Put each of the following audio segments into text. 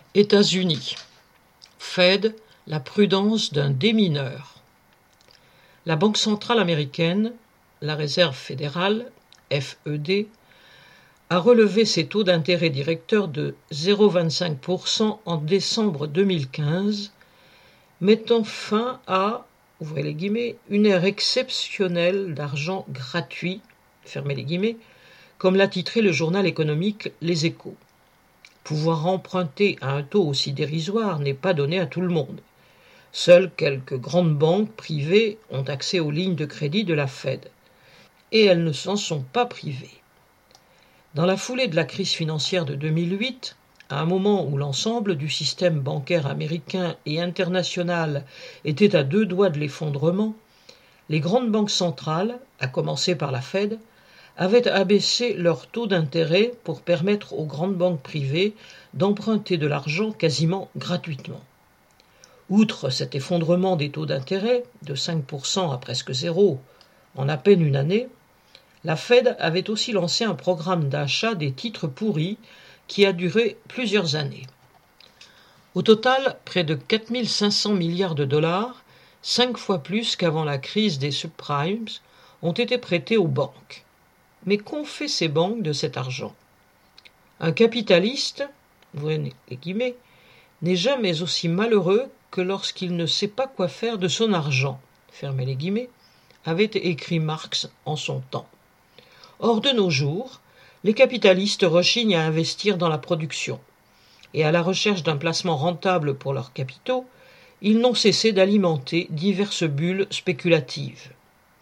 États-Unis. Fed, la prudence d'un démineur. La Banque centrale américaine, la Réserve fédérale, FED, a relevé ses taux d'intérêt directeurs de 0,25% en décembre 2015, mettant fin à, ouvrez les guillemets, une ère exceptionnelle d'argent gratuit, fermez les guillemets, comme l'a titré le journal économique Les Échos. Pouvoir emprunter à un taux aussi dérisoire n'est pas donné à tout le monde. Seules quelques grandes banques privées ont accès aux lignes de crédit de la Fed. Et elles ne s'en sont pas privées. Dans la foulée de la crise financière de 2008, à un moment où l'ensemble du système bancaire américain et international était à deux doigts de l'effondrement, les grandes banques centrales, à commencer par la Fed, avaient abaissé leur taux d'intérêt pour permettre aux grandes banques privées d'emprunter de l'argent quasiment gratuitement. Outre cet effondrement des taux d'intérêt, de 5% à presque zéro en à peine une année, la Fed avait aussi lancé un programme d'achat des titres pourris qui a duré plusieurs années. Au total, près de 4 500 milliards de dollars, 5 fois plus qu'avant la crise des subprimes, ont été prêtés aux banques. Mais qu'ont fait ces banques de cet argent ? Un capitaliste, ouvrez les guillemets, n'est jamais aussi malheureux que lorsqu'il ne sait pas quoi faire de son argent, fermez les guillemets, avait écrit Marx en son temps. Or, de nos jours, les capitalistes rechignent à investir dans la production, et à la recherche d'un placement rentable pour leurs capitaux, ils n'ont cessé d'alimenter diverses bulles spéculatives.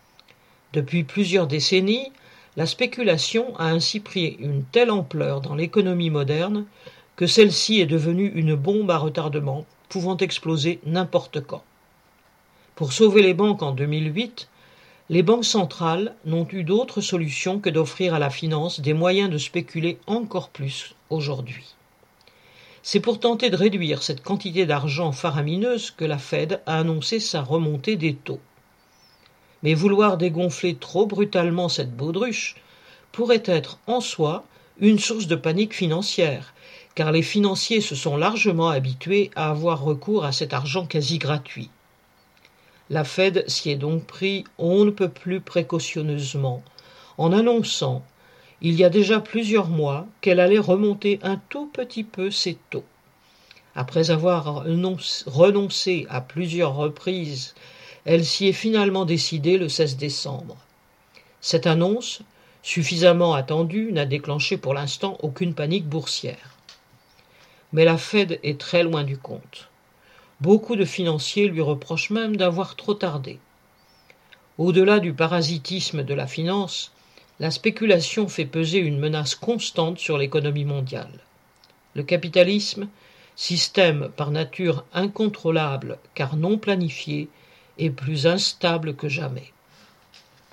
Depuis plusieurs décennies, la spéculation a ainsi pris une telle ampleur dans l'économie moderne que celle-ci est devenue une bombe à retardement pouvant exploser n'importe quand. Pour sauver les banques en 2008, les banques centrales n'ont eu d'autre solution que d'offrir à la finance des moyens de spéculer encore plus aujourd'hui. C'est pour tenter de réduire cette quantité d'argent faramineuse que la Fed a annoncé sa remontée des taux. Mais vouloir dégonfler trop brutalement cette baudruche pourrait être en soi une source de panique financière, car les financiers se sont largement habitués à avoir recours à cet argent quasi gratuit. La Fed s'y est donc pris on ne peut plus précautionneusement, en annonçant, il y a déjà plusieurs mois, qu'elle allait remonter un tout petit peu ses taux. Après avoir renoncé à plusieurs reprises, elle s'y est finalement décidée le 16 décembre. Cette annonce, suffisamment attendue, n'a déclenché pour l'instant aucune panique boursière. Mais la Fed est très loin du compte. Beaucoup de financiers lui reprochent même d'avoir trop tardé. Au-delà du parasitisme de la finance, la spéculation fait peser une menace constante sur l'économie mondiale. Le capitalisme, système par nature incontrôlable car non planifié, est plus instable que jamais.